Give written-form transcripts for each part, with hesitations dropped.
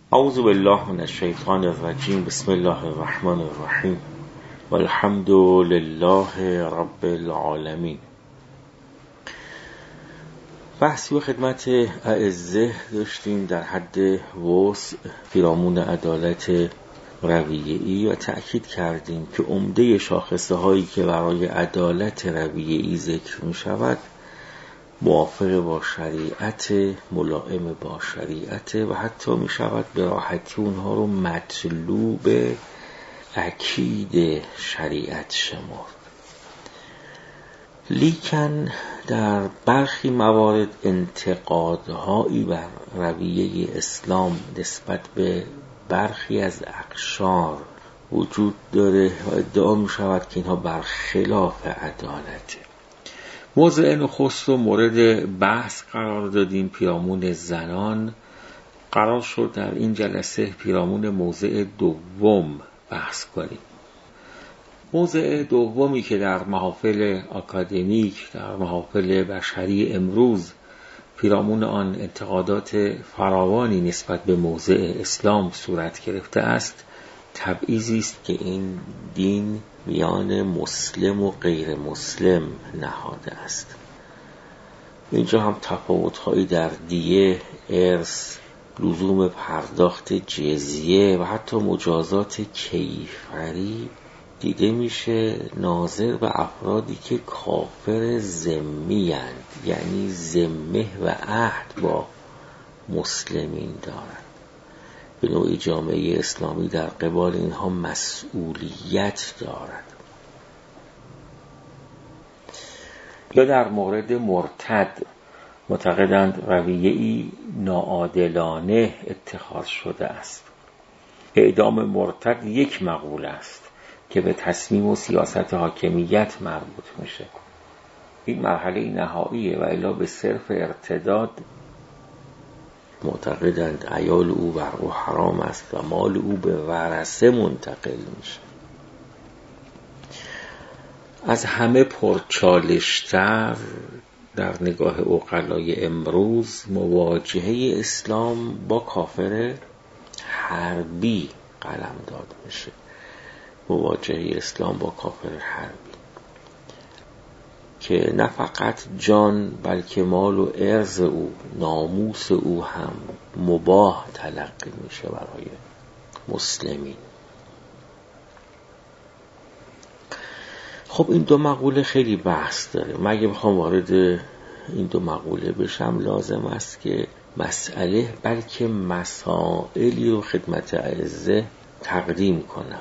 اعوذ بالله من الشیطان الرجیم. بسم الله الرحمن الرحیم والحمد لله رب العالمین. بحثی و خدمت اعزه داشتیم در حد وسع پیرامون عدالت رویه‌ای و تأکید کردیم که عمده شاخصه هایی که برای عدالت رویه‌ای ذکر می شود موافق با شریعت، ملائم با شریعت و حتی می شود به راحتی اونها رو مطلوب اکید شریعت شمرد. لیکن در برخی موارد انتقادهایی بر رویه اسلام نسبت به برخی از اقشار وجود داره و ادعا می شود که اینها برخلاف عدالته. موضع نخست رو مورد بحث قرار دادیم پیرامون زنان. قرار شد در این جلسه پیرامون موضع دوم بحث کنیم. موضع دومی که در محافل اکادمیک، در محافل بشری امروز پیرامون آن انتقادات فراوانی نسبت به موضع اسلام صورت گرفته است، تبعیضی است که این دین میان مسلم و غیر مسلم نهاده است. اینجا هم تفاوت‌هایی در دیه، ارث، لزوم پرداخت جزیه و حتی مجازات کیفری دیده میشه ناظر به افرادی که کافر ذمی اند، یعنی ذمه و عهد با مسلمین دارند. به نوعی جامعه اسلامی در قبال اینها مسئولیت دارد. یا در مورد مرتد معتقدند رویه‌ای ناعادلانه اتخاذ شده است. اعدام مرتد یک مقوله است که به تصمیم و سیاست حاکمیت مربوط میشه. این مرحله نهاییه و الا به صرف ارتداد معتقدند عیال او بر او حرام است و مال او به ورثه منتقل میشه. از همه پرچالشتر در نگاه عقلای امروز مواجهه اسلام با کافر حربی قلمداد میشه. مواجهه اسلام با کافر حربی که نه فقط جان بلکه مال و عرض او، ناموس او هم مباح تلقی میشه برای مسلمین. خب این دو مقوله خیلی بحث داره. من اگه بخوام وارد این دو مقوله بشم لازم است که مسئله بلکه مسائلی رو خدمت اعزه تقدیم کنم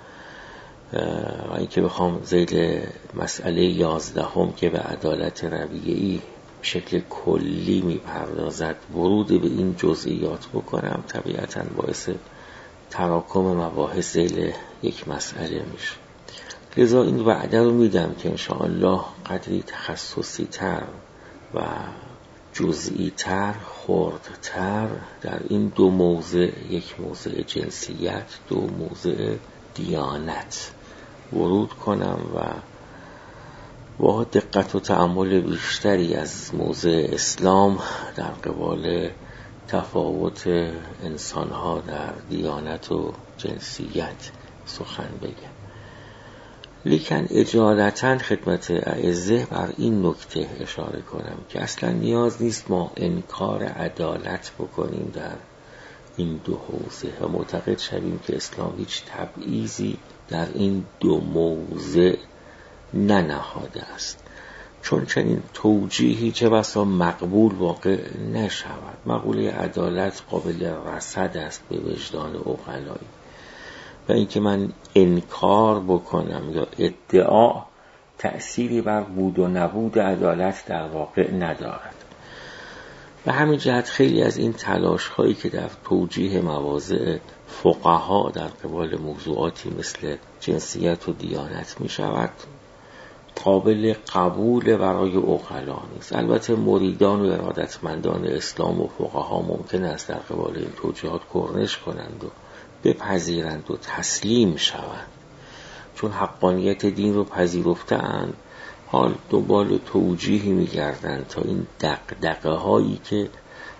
و اینکه بخوام ذیل مسئله 11 که به عدالت رویه‌ای شکل کلی میپردازد ورود به این جزئیات بکنم طبیعتاً باعث تراکم مباحث ذیل یک مسئله میشه. لذا این وعده رو میدم که انشاءالله قدری تخصصی تر و جزئی تر، خردتر در این دو موضع، یک موضع جنسیت، دو موضع دیانت ورود کنم و با دقت و تأمل بیشتری از موضع اسلام در قبال تفاوت انسانها در دیانت و جنسیت سخن بگم. لیکن اجالتا خدمت اعزه بر این نکته اشاره کنم که اصلا نیاز نیست ما انکار عدالت بکنیم در این دو حوزه و معتقد شویم که اسلام هیچ تبعیضی در این دو موضع ننهاده است، چون چنین توجیهی چه بسا مقبول واقع نشود. مقوله عدالت قابل رصد است به وجدان عقلایی و اینکه من انکار بکنم یا ادعا تأثیری بر بود و نبود عدالت در واقع ندارد. به همین جهت خیلی از این تلاش هایی که در توجیه مواضع فقها در قبال موضوعاتی مثل جنسیت و دیانت می شود قابل قبول برای عقلا نیست. البته مریدان و ارادتمندان اسلام و فقها ممکن است در قبال این توجیهات کرنش کنند و بپذیرند و تسلیم شوند، چون حقانیت دین رو پذیرفتند. حال دنبال توجیهی می‌گردند تا این دغدغه هایی که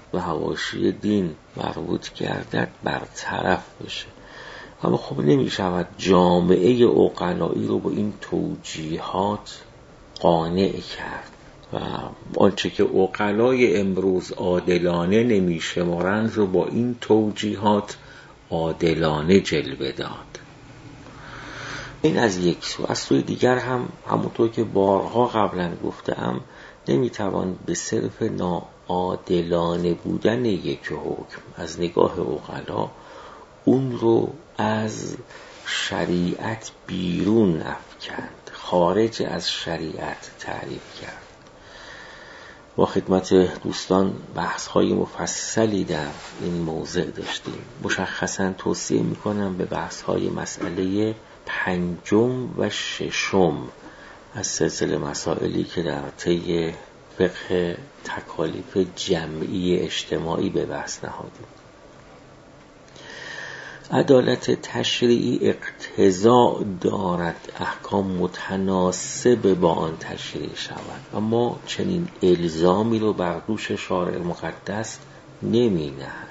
و حواشی دین مربوط گردد برطرف بشه. اما خب نمی شود جامعه عقلایی رو با این توجیهات قانع کرد و آنچه که عقلای امروز عادلانه نمی شمارند رو با این توجیهات عادلانه جلوه داد. این از یک سو. از سوی دیگر هم همونطور که بارها قبلا گفتم نمیتوان به صرف ناعادلانه بودن یک حکم از نگاه عقلا اون رو از شریعت بیرون افکند، خارج از شریعت تعریف کرد. با خدمت دوستان بحث‌های مفصلی در این موضوع داشتیم. مشخصاً توصیه می‌کنم به بحث‌های مسئله 5 و 6 از سلسله مسائلی که در طی فقه تکالیف جمعی اجتماعی به بحث نهادیم. عدالت تشریعی اقتضا دارد احکام متناسب با آن تشریع شود، اما چنین الزامی رو بر دوش شارع مقدس نمی نهد.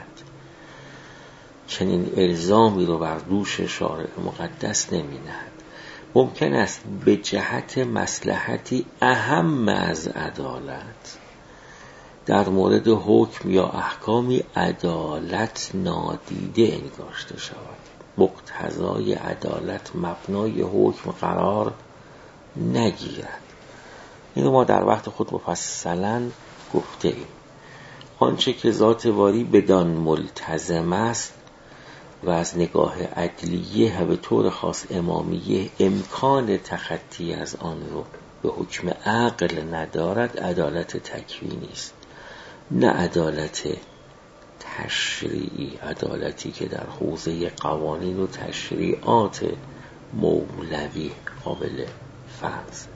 ممکن است به جهت مصلحتی اهم از عدالت در مورد حکم یا احکامی عدالت نادیده انگاشته شود، مقتضای عدالت مبنای حکم قرار نگیرد. اینو ما در وقت خود مفصلا گفته ایم. آنچه که ذات باری بدان ملتزم است و از نگاه عدلیه و به طور خاص امامیه امکان تخطی از آن رو به حکم عقل ندارد، عدالت تکوینی است، نه عدالت تشریعی، عدالتی که در حوزه قوانین و تشریعات مولوی قابل فرض.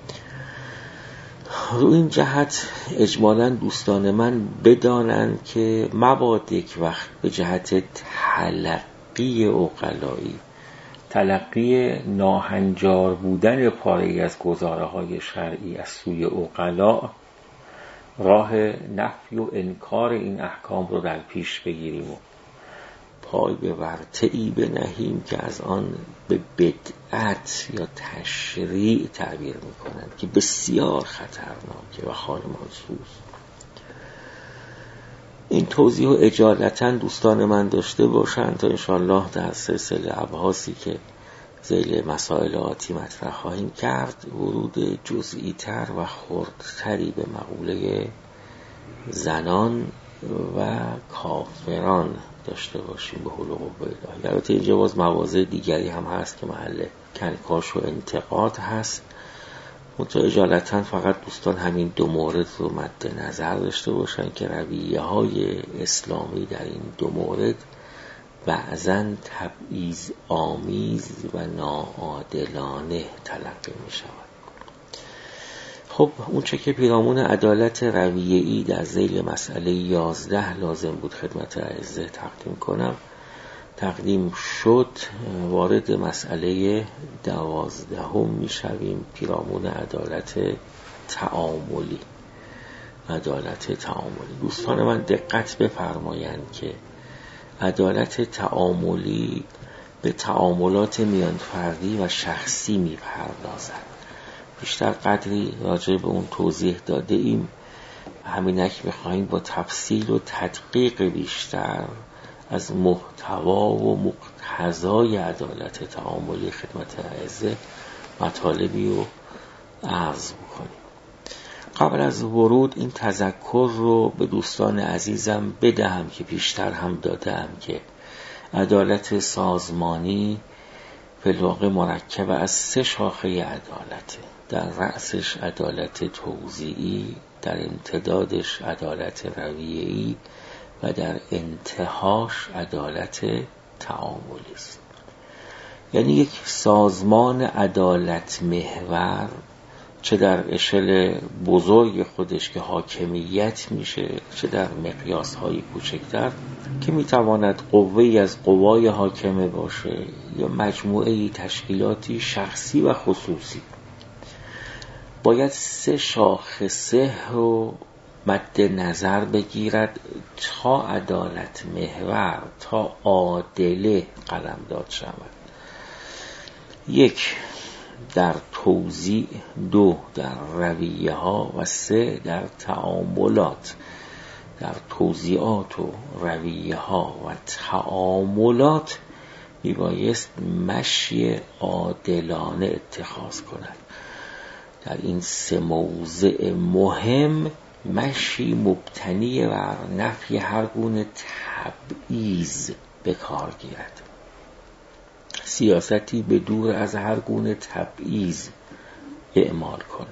رو این جهت اجمالاً دوستان من بدانند که مبادا یک وقت به جهت تلقی عقلایی، تلقی ناهنجار بودن پاره‌ای از گزاره‌های شرعی از سوی عقلا، راه نفی و انکار این احکام رو در پیش بگیریم و پای به ورطه‌ای بنهیم که از آن به بدعت یا تشریع تعبیر می‌کنند که بسیار خطرناکه و خال موضوع. این توضیح و اجالتا دوستان من داشته باشند تا انشاءالله در سلسله ابحاثی که ذیل مسائل آتی مطرح خواهیم کرد ورود جزئی تر و خردتری به مقوله زنان و کافران داشته باشیم به حول و قوه الهی. البته اینجا باز مواضع دیگری هم هست که محل کنکاش و انتقاد هست. منتها اجالتا فقط دوستان همین 2 مورد رو مد نظر داشته باشن که رویه های اسلامی در این 2 مورد بعضاً تبعیض آمیز و ناعادلانه تلقی می شود. خب اون چه که پیرامون عدالت رویه‌ای در ذیل مسئله 11 لازم بود خدمت اعزه تقدیم کنم تقدیم شد. وارد مسئله 12 می شویم، پیرامون عدالت تعاملی. دوستان من دقت بفرمایند که عدالت تعاملی به تعاملات میان فردی و شخصی می پردازد. بیشتر قدری راجع به اون توضیح داده ایم، همینک می‌خواهیم با تفصیل و تدقیق بیشتر از محتوا و مقتضای عدالت تعاملی خدمت اعزه مطالبی رو عرض بکنیم. قبل از ورود این تذکر رو به دوستان عزیزم بدهم که پیشتر هم دادم که عدالت سازمانی فی الواقع مرکب از 3 شاخه عدالت. در رأسش عدالت توزیعی، در امتدادش عدالت رویه‌ای و در انتهاش عدالت تعاملی است. یعنی یک سازمان عدالت محور چه در اشل بزرگ خودش که حاکمیت میشه، چه در مقیاس‌های کوچکتر که میتواند قوه‌ای از قوای حاکمه باشه یا مجموعه‌ای تشکیلاتی شخصی و خصوصی، باید 3 شاخصه رو مد نظر بگیرد تا عدالت محور، تا عادله قلمداد شود. 1 در توزیع، 2 در رویه ها و 3 در تعاملات. در توزیعات و رویه ها و تعاملات میبایست مشی عادلانه اتخاذ کند. در این 3 موضع مهم مشی مبتنی بر نفی هر گونه تبعیض به کار گیرد، سیاستی به دور از هر گونه تبعیض اعمال کند.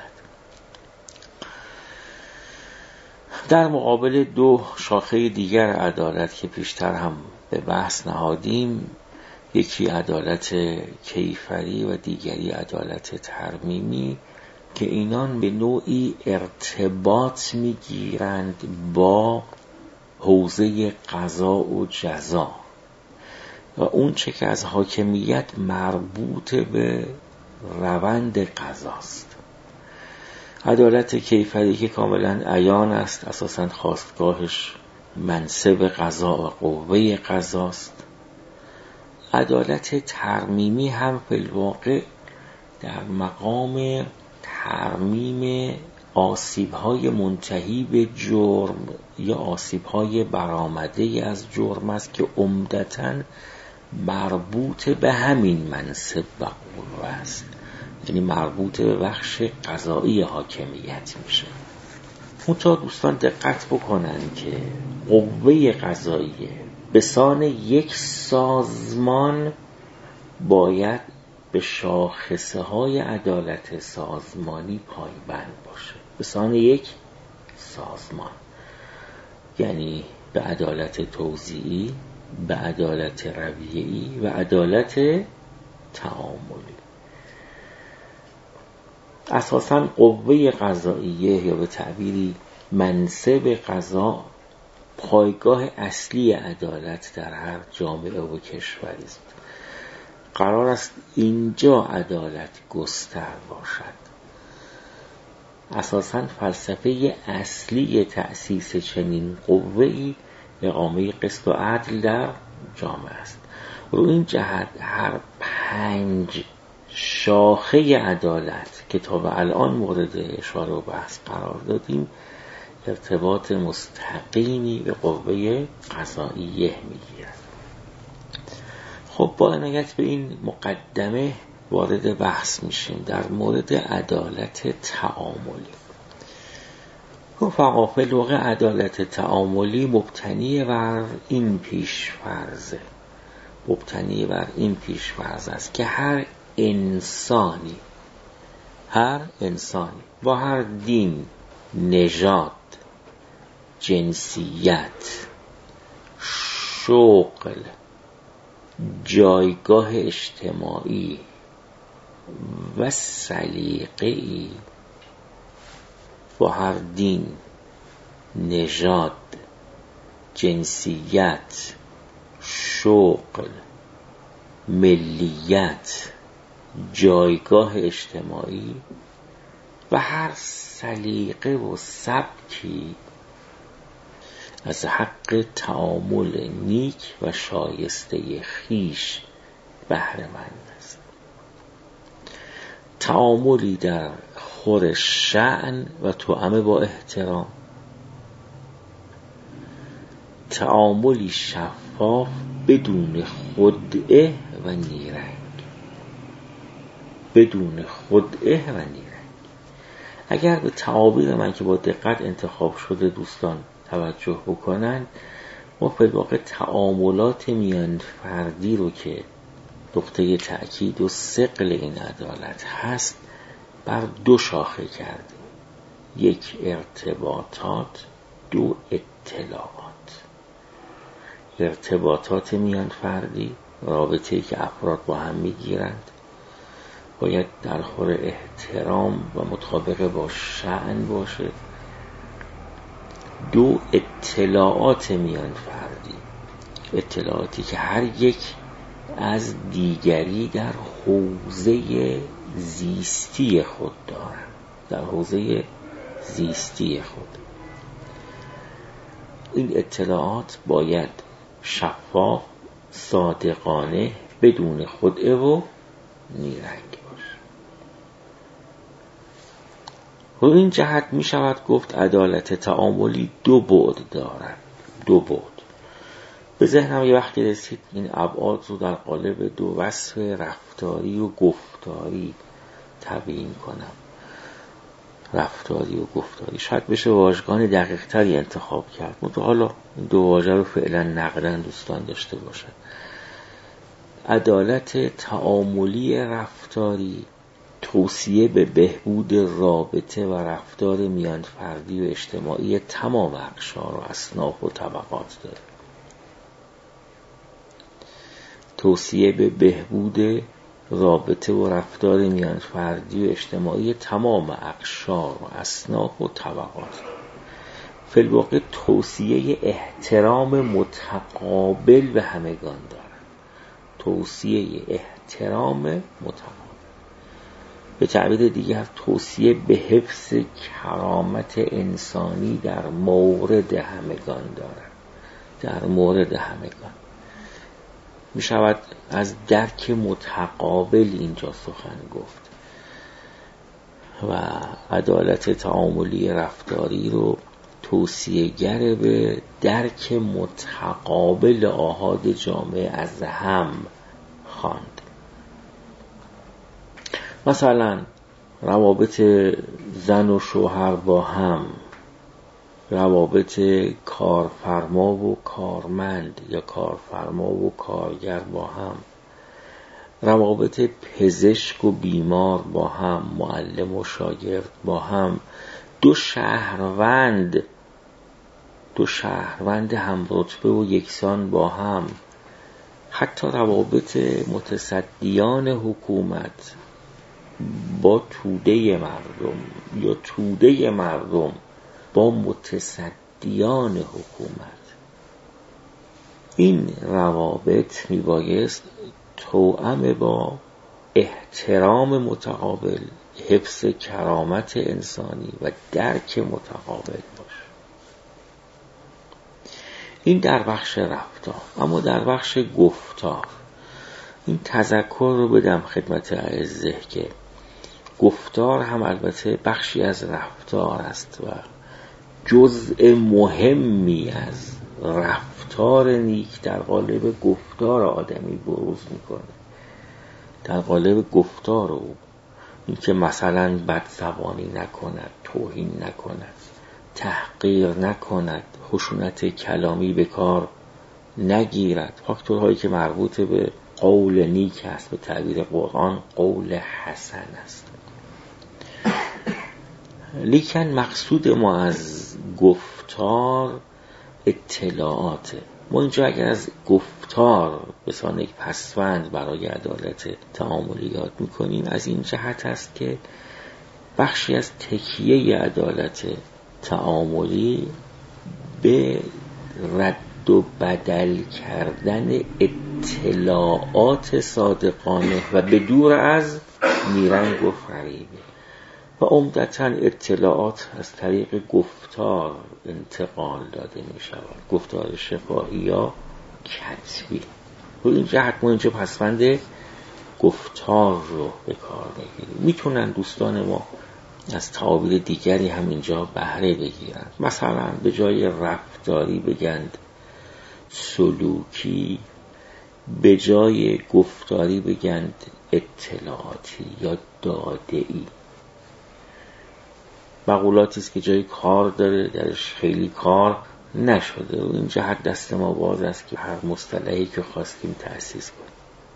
در مقابل 2 شاخه دیگر عدالت که پیشتر هم به بحث نهادیم، یکی عدالت کیفری و دیگری عدالت ترمیمی، که اینان به نوعی ارتباط میگیرند با حوزه قضا و جزا و اون چه که از حاکمیت مربوط به روند قضاست. عدالت کیفری که کاملا عیان است، اساساً خواستگاهش منصب قضا و قوه قضاست. عدالت ترمیمی هم فی الواقع در مقام ترمیم آسیب‌های منتهی به جرم یا آسیب‌های برآمده از جرم است که عمدتاً مربوط به همین منصب و قوه است، یعنی مربوط به بخش قضایی حاکمیت میشه. منتها دوستان دقت بکنن که قوه قضاییه به سان یک سازمان باید به شاخصه های عدالت سازمانی پایبند باشه. به سان یک سازمان یعنی به عدالت توزیعی، به عدالت رویه‌ای و عدالت تعاملی. اساساً قوه قضاییه یا به تعبیری منصب قضا پایگاه اصلی عدالت در هر جامعه و کشوری است. قرار است اینجا عدالت گستر باشد. اساساً فلسفه اصلی تأسیس چنین قوه‌ای اقامه قسط و عدل در جامعه است. رو این جهت هر 5 شاخه عدالت که تا به الان مورد اشاره و بحث قرار دادیم ارتباط مستقیمی به قوه قضاییه میگیرد. خب با عنایت به این مقدمه وارد بحث میشیم در مورد عدالت تعاملی. رفقا فی الواقع عدالت تعاملی مبتنی بر این پیش‌فرض است که هر انسانی با هر دین، نژاد، جنسیت، شغل، جایگاه اجتماعی و سلیقه‌ای، با هر دین، نژاد، جنسیت، شغل، ملیت، جایگاه اجتماعی و هر سلیقه و سبکی از حق تعامل نیک و شایسته خویش بهره مند است. تعاملی در خور شأن و توأم با احترام، تعاملی شفاف بدون خدعه و نیرنگ. اگر به تعابیر من که با دقت انتخاب شده دوستان توجه بکنند، ما فی الواقع تعاملات میان فردی رو که نقطه تأکید و ثقل این عدالت هست بر 2 شاخه کردیم: 1 ارتباطات، 2 اطلاعات. ارتباطات میان فردی، رابطه‌ای که افراد با هم میگیرند، باید در خور احترام و مطابق با شأن باشه. 2 اطلاعات میان فردی، اطلاعاتی که هر یک از دیگری در حوزه زیستی خود دارند، این اطلاعات باید شفاف، صادقانه، بدون خدعه و نیرنگ باشه. و این جهت می شود گفت عدالت تعاملی دو بعد دارد. دو بعد. به ذهنم یه وقتی رسید این ابعاد رو در قالب دو وصف رفتاری و گفتاری تبیین کنم. رفتاری و گفتاری شاید بشه واژگان دقیق تری انتخاب کرد، منتها حالا این دو واژه رو فعلا نقدن دوستان داشته باشن. عدالت تعاملی رفتاری توصیه به بهبود رابطه و رفتار میان فردی و اجتماعی تمام اقشار و اصناف و طبقات داره. توصیه به بهبود رابطه و رفتار میان فردی و اجتماعی تمام اقشار و اصناف و طبقات. فی الواقع توصیه احترام متقابل به همگان دارد. توصیه احترام متقابل. به تعبیر دیگر توصیه به حفظ کرامت انسانی در مورد همگان دارد. در مورد همگان. می شود از درک متقابل اینجا سخن گفت و عدالت تعاملی رفتاری رو توصیه‌گر به درک متقابل آحاد جامعه از هم خواند. مثلا روابط زن و شوهر با هم، روابط کارفرما و کارمند یا کارفرما و کارگر با هم، روابط پزشک و بیمار با هم، معلم و شاگرد با هم، دو شهروند هم رتبه و یکسان با هم، حتی روابط متصدیان حکومت با توده مردم یا توده مردم با متصدیان حکومت. این روابط میبایست توأم با احترام متقابل، حفظ کرامت انسانی و درک متقابل باشه. این در بخش رفتار. اما در بخش گفتار این تذکر رو بدم خدمت اعزه که گفتار هم البته بخشی از رفتار است و جزء مهمی از رفتار نیک در قالب گفتار آدمی بروز میکنه. در قالب گفتار او این که مثلا بدزبانی نکند، توهین نکند، تحقیر نکند، خشونت کلامی به کار نگیرد، فاکتورهایی که مربوط به قول نیک است، به تعبیر قرآن قول حسن است. لیکن مقصود ما از گفتار اطلاعاته. ما اینجا اگر از گفتار به سان یک پسوند برای عدالت تعاملی یاد میکنیم از این جهت است که بخشی از تکیه عدالت تعاملی به رد و بدل کردن اطلاعات صادقانه و به دور از نیرنگ و فریبه و عمدتاً اطلاعات از طریق گفتار انتقال داده می شود، گفتار شفاهی یا کتبی. و این جهت ما اینجا پسوند گفتار رو به کار بگیریم. میتونن دوستان ما از تعابیر دیگری هم اینجا بهره بگیرند. مثلا به جای رفتاری بگند سلوکی، به جای گفتاری بگند اطلاعاتی یا داده‌ای. مقولاتی است که جای کار داره درش خیلی کار نشده و این جهت دست ما باز است که هر مصطلحی که خواستیم تأسیس کنیم.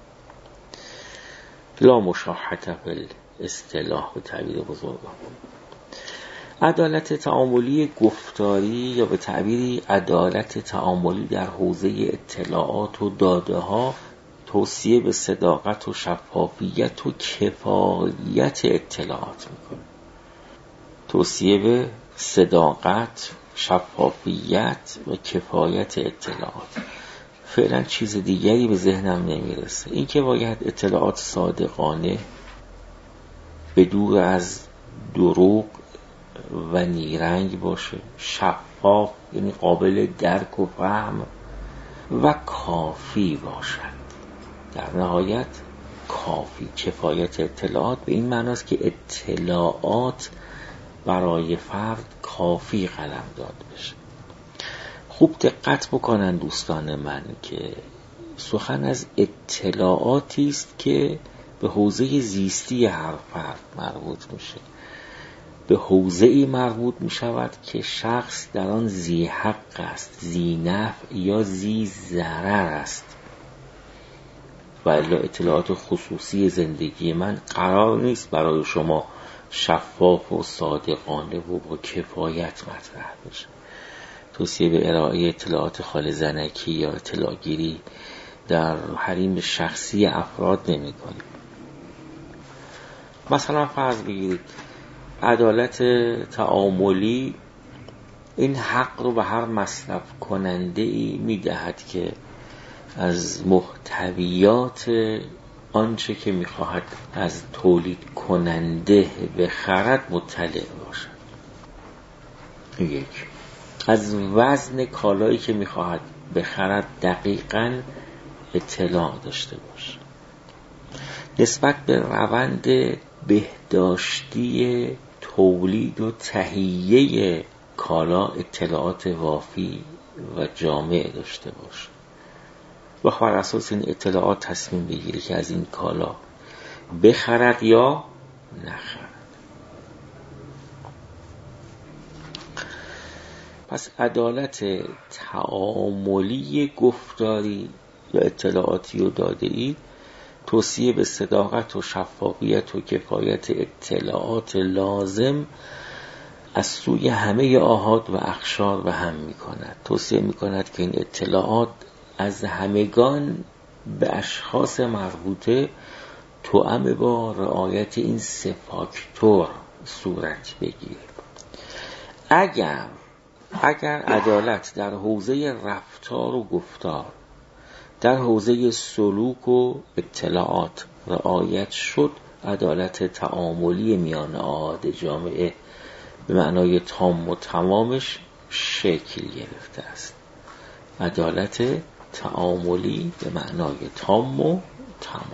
لا مشاحة فی الاصطلاح به تعبیر بزرگان. عدالت تعاملی گفتاری یا به تعبیری عدالت تعاملی در حوزه اطلاعات و داده ها توصیه به صداقت و شفافیت و کفایت اطلاعات میکنه. توصیه به صداقت، شفافیت و کفایت اطلاعات. فعلا چیز دیگری به ذهنم نمیرسه. این که باید اطلاعات صادقانه، به دور از دروغ و نیرنگ باشه، شفاف شفاف، یعنی قابل درک و فهم و کافی باشد. در نهایت کافی، کفایت اطلاعات به این معناست که اطلاعات برای فرد کافی قلمداد بشه. خوب دقت بکنن دوستان من که سخن از اطلاعاتی است که به حوزه زیستی هر فرد مربوط میشه، به حوزه‌ای مربوط میشود که شخص در آن ذی حق است، ذی نفع یا ذی ضرر است. و الا اطلاعات خصوصی زندگی من قرار نیست برای شما شفاف و صادقانه و با کفایت مطرح بشه. توصیه به ارائه اطلاعات خال زنکی یا اطلاع گیری در حریم شخصی افراد نمی کنیم. مثلا فرض بگیرید عدالت تعاملی این حق رو به هر مصرف کننده ای می دهد که از محتویات آنچه که می خواهد از تولید کننده بخرد مطلع باشد. یک، از وزن کالایی که می خواهد بخرد دقیقاً اطلاع داشته باشه. نسبت به روند بهداشتی تولید و تهیه کالا اطلاعات وافی و جامع داشته باشه و بر اساس این اطلاعات تصمیم بگیره که از این کالا بخرد یا نخرد. پس عدالت تعاملی گفتاری یا اطلاعاتی و داده‌ای توصیه به صداقت و شفافیت و کفایت اطلاعات لازم از سوی همه آحاد و اقشار به هم می کند. توصیه می کند که این اطلاعات از همگان به اشخاص مربوطه توأم با رعایت این 3 فاکتور صورت بگیره. اگر عدالت در حوزه رفتار و گفتار، در حوزه سلوک و اطلاعات رعایت شد، عدالت تعاملی میان آحاد جامعه به معنای تام و تمامش شکل گرفته است. عدالت تعاملی به معنای تام و تمام.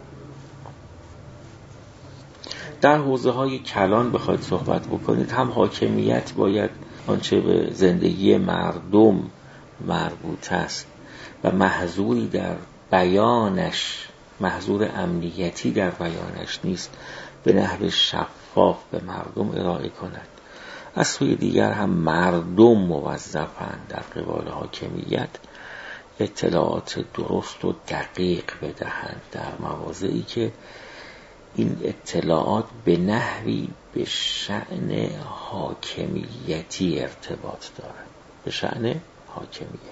در حوزه های کلان بخواید صحبت بکنید، هم حاکمیت باید آنچه به زندگی مردم مربوط است و محظوری در بیانش، محظور امنیتی در بیانش نیست، به نحو شفاف به مردم ارائه کند. از سوی دیگر هم مردم موظفند در قبال حاکمیت اطلاعات درست و دقیق بدهند در مواضعی که این اطلاعات به نحوی به شأن حاکمیتی ارتباط دارد، به شأن حاکمیتی.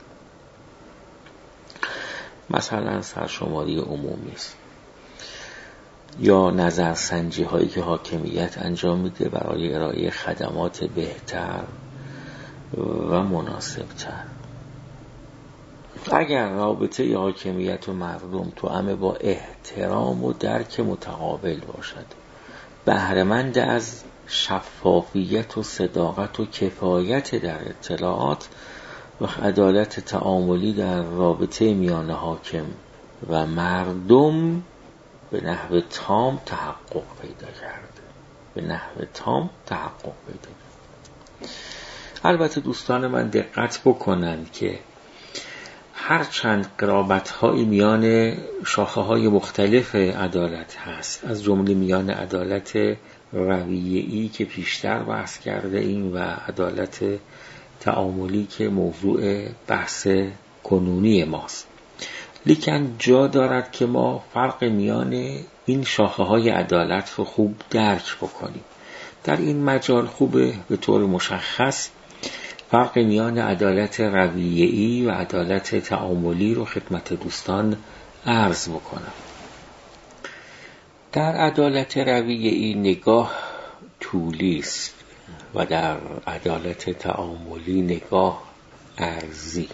مثلا سرشماری عمومی است یا نظرسنجی هایی که حاکمیت انجام میده برای ارائه خدمات بهتر و مناسبتر. اگر رابطه حاکمیت و مردم توأم با احترام و درک متقابل باشد، بهره‌مند از شفافیت و صداقت و کفایت در اطلاعات و عدالت تعاملی در رابطه میان حاکم و مردم به نحو تام تحقق پیدا کرده. به نحو تام تحقق پیدا کرده. البته دوستان من دقت بکنند که هرچند قرابت‌هایی میان شاخه‌های مختلف عدالت هست، از جمله میان عدالت رویه‌ای که پیشتر بحث کرده ایم و عدالت تعاملی که موضوع بحث کنونی ماست، لیکن جا دارد که ما فرق میان این شاخه‌های عدالت رو خوب درک بکنیم. در این مجال خوبه به طور مشخص فرق میان عدالت رویه‌ای و عدالت تعاملی رو خدمت دوستان عرض بکنم. در عدالت رویه‌ای نگاه طولی است و در عدالت تعاملی نگاه عرضی.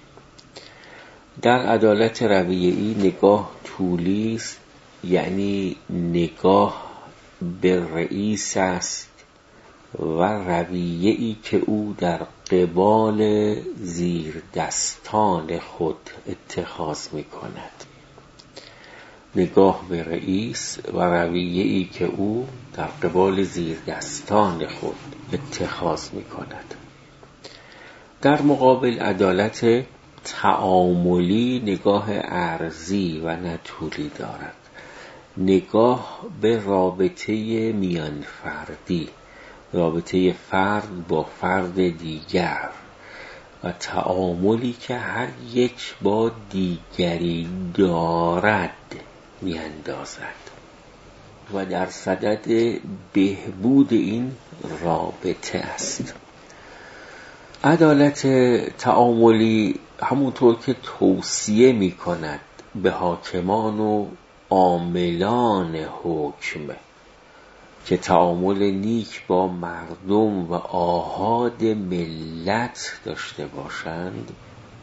در عدالت رویه‌ای نگاه طولی است، یعنی نگاه به رئیس است، و رویه‌ای که او در قبال زیر دستان خود اتخاذ می کند. نگاه به رئیس و رویه‌ای که او در قبال زیر دستان خود اتخاذ می کند. در مقابل عدالت تعاملی نگاه عرضی و نه طولی دارد. نگاه به رابطه میان فردی، رابطه فرد با فرد دیگر و تعاملی که هر یک با دیگری دارد میاندازد و در صدد بهبود این رابطه است. عدالت تعاملی همونطور که توصیه می کند به حاکمان و عاملان حکم که تعامل نیک با مردم و آحاد ملت داشته باشند،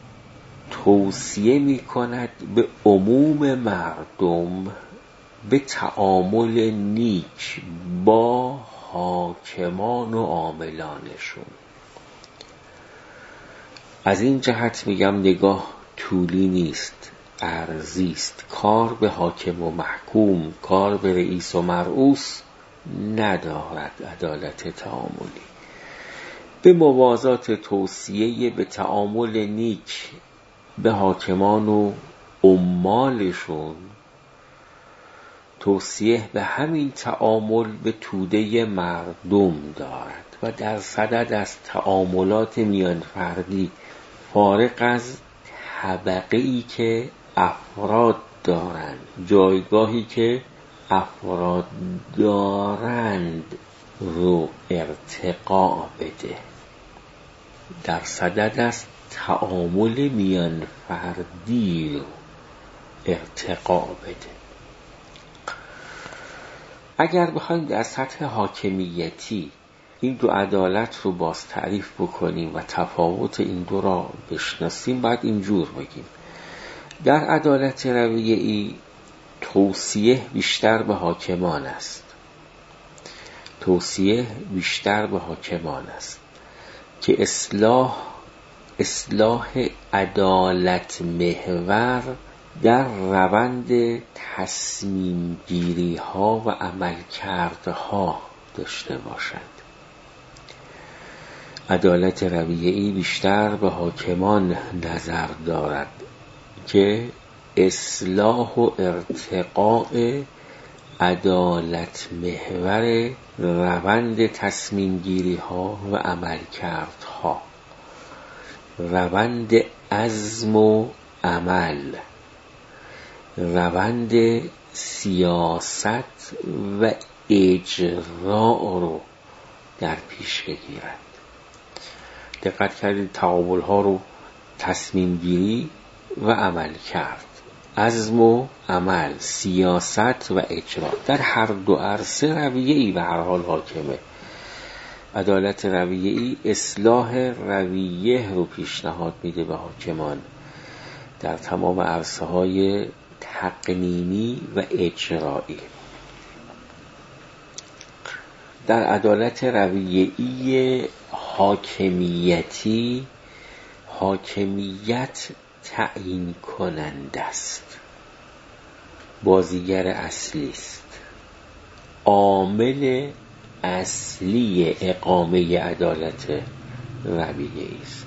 توصیه می کند به عموم مردم به تعامل نیک با حاکمان و عاملانشون. از این جهت میگم نگاه طولی نیست، عرضی است. کار به حاکم و محکوم، کار به رئیس و مرئوس ندارد عدالت تعاملی. به موازات توصیه به تعامل نیک به حاکمان و عمالشون، توصیه به همین تعامل به توده مردم دارد و در صدد از تعاملات میان فردی فارغ از طبقه‌ای که افراد دارند، جایگاهی که افراد دارند رو ارتقا بده. در صدد از تعامل میان فردی رو ارتقا بده. اگر بخوایم در سطح حاکمیتی این دو عدالت رو باز تعریف بکنیم و تفاوت این دو را بشناسیم، باید اینجور بگیم: در عدالت رویه‌ای توصیه بیشتر به حاکمان است. توصیه بیشتر به حاکمان است که اصلاح عدالت محور در روند تصمیم گیری ها و عملکردها داشته باشند. عدالت رویه‌ای بیشتر به حاکمان نظر دارد که اصلاح و ارتقاء عدالت محور روند تصمیم گیری ها و عملکردها، روند عزم و عمل، روند سیاست و اجرا رو در پیش بگیرد. دقت کردید تعامل ها رو تصمیم گیری و عمل کرد، عزم و عمل، سیاست و اجرا، در هر دو عرصه رویه‌ای به هر حال حاکمه. عدالت رویه‌ای اصلاح رویه رو پیشنهاد میده به حاکمان در تمام عرصه های تقنینی و اجرایی. در عدالت رویه‌ای حاکمیتی، حاکمیت تعیین کننده است، بازیگر اصلی است، عامل اصلی اقامه عدالت رویه‌ای است.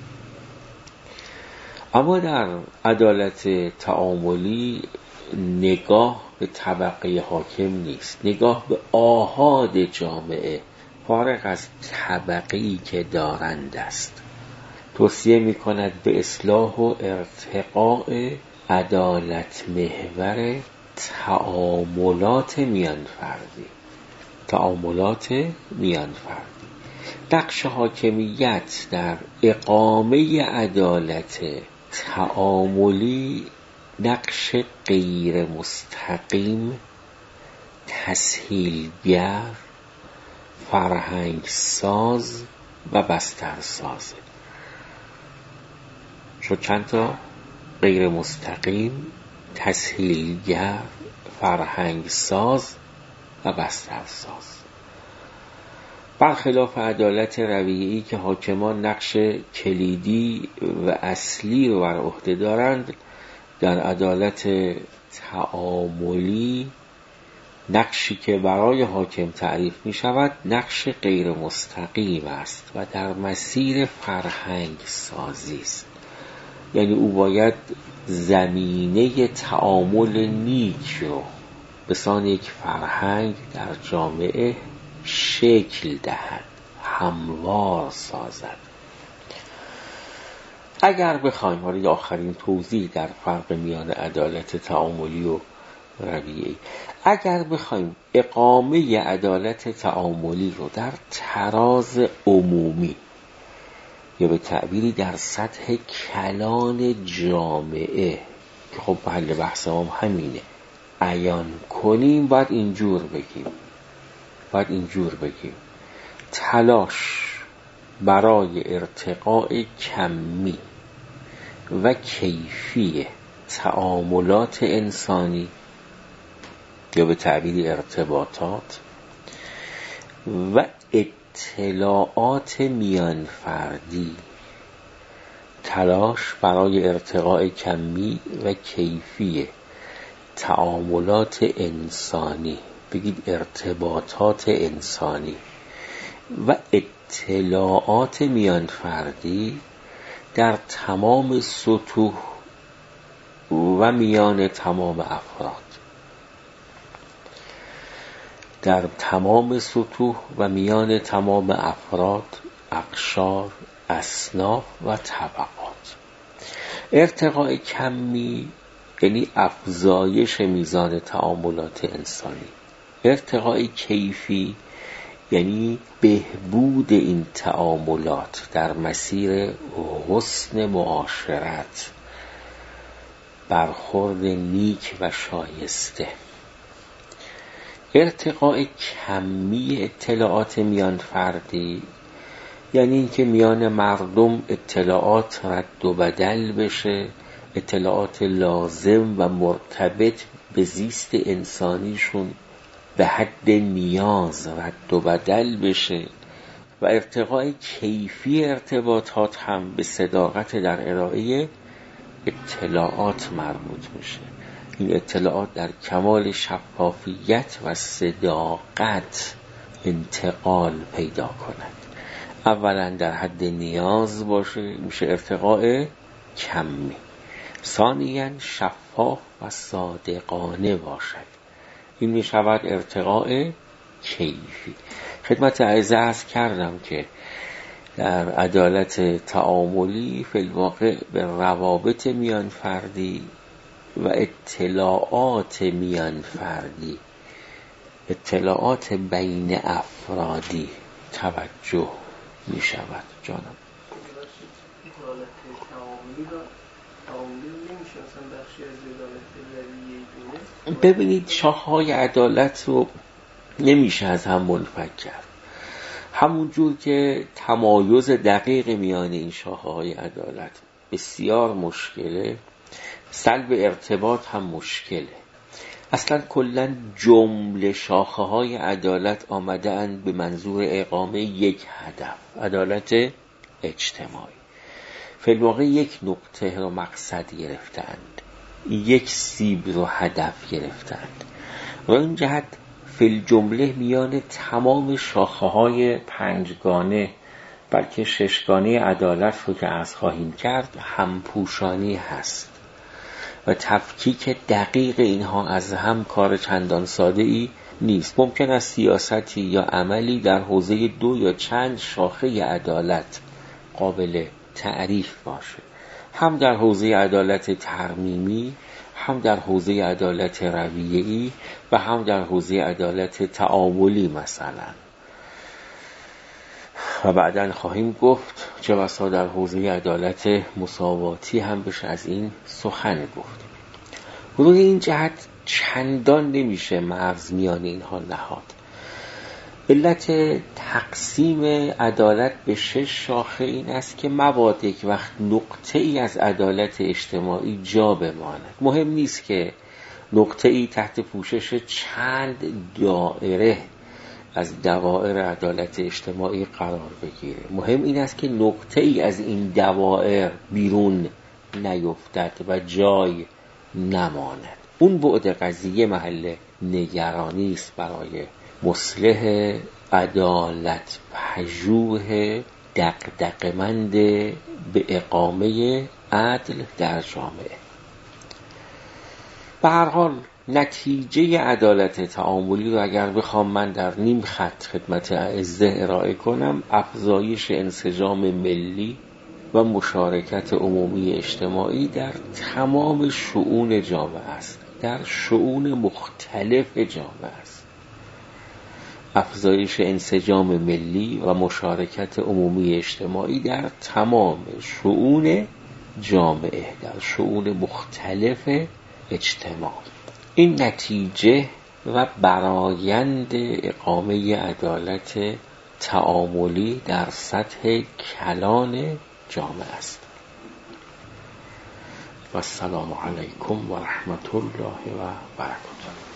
اما در عدالت تعاملی نگاه به طبقه حاکم نیست، نگاه به آحاد جامعه فارغ از طبقه‌ای که دارند است. توصیه می کند به اصلاح و ارتقاء عدالت محور تعاملات میان فردی. تعاملات میان فردی. نقش حاکمیت در اقامه عدالت تعاملی نقش غیر مستقیم، تسهیلگر، فرهنگ ساز و بستر سازه. شد چند تا؟ غیر مستقیم، برخلاف عدالت رویه‌ای که حاکمان نقش کلیدی و اصلی رو بر عهده دارند، در عدالت تعاملی نقشی که برای حاکم تعریف می شود نقش غیر مستقیم است و در مسیر فرهنگ سازی است. یعنی او باید زمینه تعامل نیک رو به سان یک فرهنگ در جامعه شکل دهد، هموار سازد. اگر بخوایم وارد آخرین توضیح در فرق میان عدالت تعاملی و رویه‌ای، اگر بخوایم اقامه عدالت تعاملی رو در تراز عمومی یا به تعبیری در سطح کلان جامعه که خب محل بحث ما همینه عیان کنیم، باید اینجور بگیم تلاش برای ارتقاء کمی و کیفی تعاملات انسانی یا به تعبیر ارتباطات و اطلاعات میان فردی، تلاش برای ارتقاء کمی و کیفی تعاملات انسانی، بگید ارتباطات انسانی و اطلاعات میان فردی در تمام سطوح و میان تمام افراد، در تمام سطوح و میان تمام افراد، اقشار، اصناف و طبقات. ارتقاء کمی یعنی افزایش میزان تعاملات انسانی، ارتقاء کیفی یعنی بهبود این تعاملات در مسیر حسن معاشرت، برخورد نیک و شایسته. ارتقاء کمی اطلاعات میان فردی یعنی اینکه میان مردم اطلاعات رد و بدل بشه، اطلاعات لازم و مرتبط به زیست انسانیشون به حد نیاز رد و بدل بشه. و ارتقاء کیفی ارتباطات هم به صداقت در ارائه اطلاعات مربوط میشه. این اطلاعات در کمال شفافیت و صداقت انتقال پیدا کند. اولا در حد نیاز باشه، میشه ارتقاء کمی. ثانیاً شفاف و صادقانه باشد، این می شود ارتقاء کیفی. خدمت اعزا عرض کردم که در عدالت تعاملی فی الواقع به روابط میان فردی و اطلاعات میان فردی، اطلاعات بین افرادی توجه می شود. جانم عدالت تعاملی را تعاملی نمیشه مثلا بخشی از عدالت رویه‌ای دونه. ببینید شاخه‌های عدالت رو نمیشه از هم منفک کرد. همونجور که تمایز دقیق میان این شاخه‌های عدالت بسیار مشکله، سلب ارتباط هم مشکله. اصلا کلن جمله شاخه‌های عدالت آمده اند به منظور اقامه یک هدف، عدالت اجتماعی. فی الواقع یک نقطه رو مقصد گرفتند، یک سیب رو هدف گرفتند و این جهت فی الجمله میان تمام شاخه‌های پنجگانه بلکه ششگانه عدالت رو که عرض خواهیم کرد همپوشانی هست و تفکیک دقیق اینها از هم کار چندان ساده‌ای نیست. ممکن است سیاستی یا عملی در حوزه دو یا چند شاخه عدالت قابل تعریف باشه، هم در حوزه عدالت ترمیمی، هم در حوزه عدالت رویه‌ای و هم در حوزه عدالت تعاملی مثلا. و بعداً خواهیم گفت چه بسا در حوزه عدالت مساواتی هم بشه از این سخن گفت. روی این جهت چندان نمیشه مرز میان اینها نهاد. علت تقسیم عدالت به 6 شاخه این است که مبادا یک وقت نقطه ای از عدالت اجتماعی جا بماند. مهم نیست که نقطه ای تحت پوشش چند دایره از دوائر عدالت اجتماعی قرار بگیره. مهم این است که نقطه ای از این دوائر بیرون نیفتد و جای نماند. اون بعد قضیه محل نگرانی است برای مصلح عدالت پژوه دغدغه‌مند به اقامه عدل در جامعه. به هر حال نتیجه عدالت تعاملی رو اگر بخوام من در نیم خط خدمت اعزه ارائه کنم، افزایش انسجام ملی و مشارکت عمومی اجتماعی در تمام شؤون جامعه است، در شؤون مختلف جامعه است. افزایش انسجام ملی و مشارکت عمومی اجتماعی در تمام شؤون جامعه، در شؤون مختلف اجتماع. این نتیجه و برآیند اقامه عدالت تعاملی در سطح کلان جامعه است. و السلام علیکم و رحمت الله و برکاته.